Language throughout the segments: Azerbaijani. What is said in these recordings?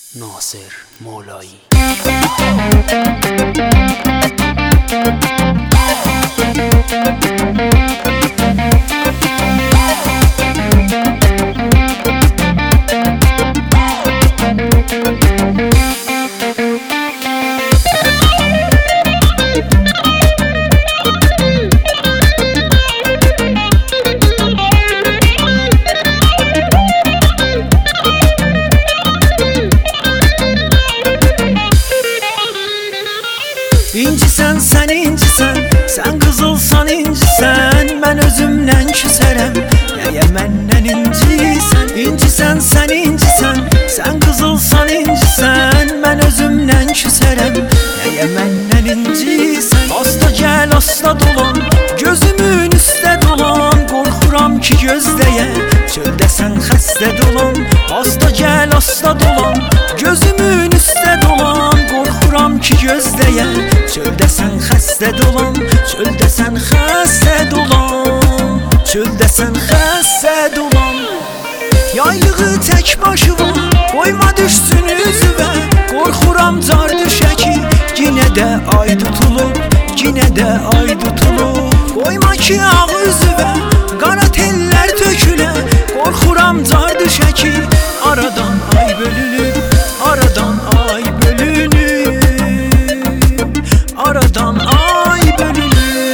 ناصر مولایی. İncisən, sən incisən, sən qızılsan incisən, mən özümdən küsərəm, nəyə məndən incisən? İncisən, sən incisən, sən qızılsan incisən, mən özümdən küsərəm, nəyə məndən incisən? Asta gəl, asta dolan, gözümün üstə dolan, qorxuram ki gözləyə, çöldəsən xəstə dolan. Asta gəl, asta dolan, gözümün üstə dolan, qorxuram ki gözləyə, çöldəsən xəstə dolan, çöldəsən xəstə dolan, çöldəsən xəstə dolan. Yaylığı tək başıma, qoyma düşsün üzüvə, qorxuram car düşə ki, yenə də ay tutulub, yenə də ay tutulub. Qoyma ki ağ üzüvə, qara tellər tökülə, qorxuram car düşə ki, aradan ay bölünüb, aradan ay bölünüb, aradan ay bölünüb.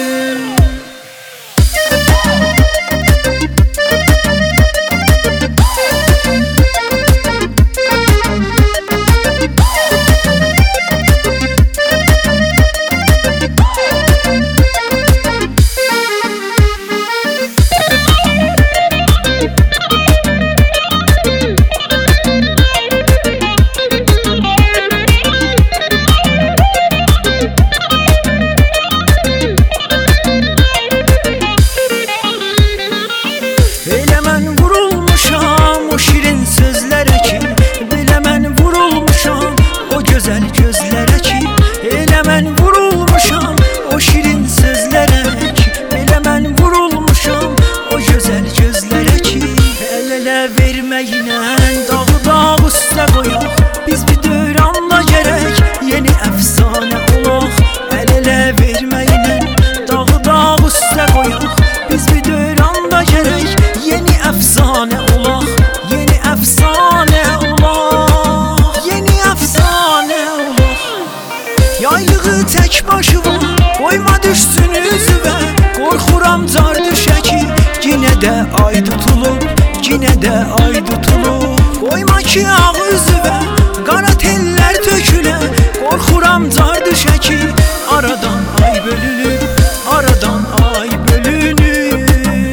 Elə mən vurulmuşam o şirin sözlərə ki, belə mən vurulmuşam o gözəl gözlərə ki, elə mən vurulmuşam o şirin sözlərə ki, belə mən vurulmuşam o gözəl gözlərə ki. El-elə verməklə dağı dağ üstə qoyaq, biz bir dövranda gərək yeni əfsanə olaq. El-elə verməklə dağı dağ üstə qoyaq, biz bir dövranda gərək yeni əfsanə olaq, yeni əfsanə olaq, yeni əfsanə olaq. Yaylığı tək başıma, qoyma düşsün üzüvə, qorxuram car düşə ki, yenə də ay tutulub, yenə də ay tutulub. Qoyma ki ağ üzüvə, qara tellər tökülə, qorxuram car düşə ki, aradan ay bölünüb, aradan ay bölünüb,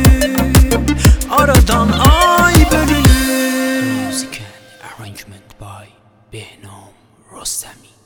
aradan ay bölünüb. Musical arrangement by Behnam Rostami.